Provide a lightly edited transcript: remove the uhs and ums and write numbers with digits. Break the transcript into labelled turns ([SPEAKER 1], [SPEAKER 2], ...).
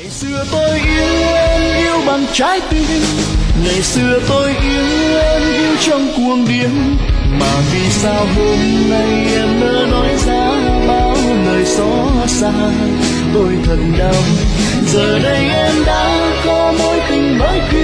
[SPEAKER 1] Ngày xưa tôi yêu em yêu bằng trái tim, ngày xưa tôi yêu em yêu trong cuồng điên, mà vì sao hôm nay em nỡ nói ra bao lời xót xa. Tôi thật đau, giờ đây em đã có mối tình mới kia.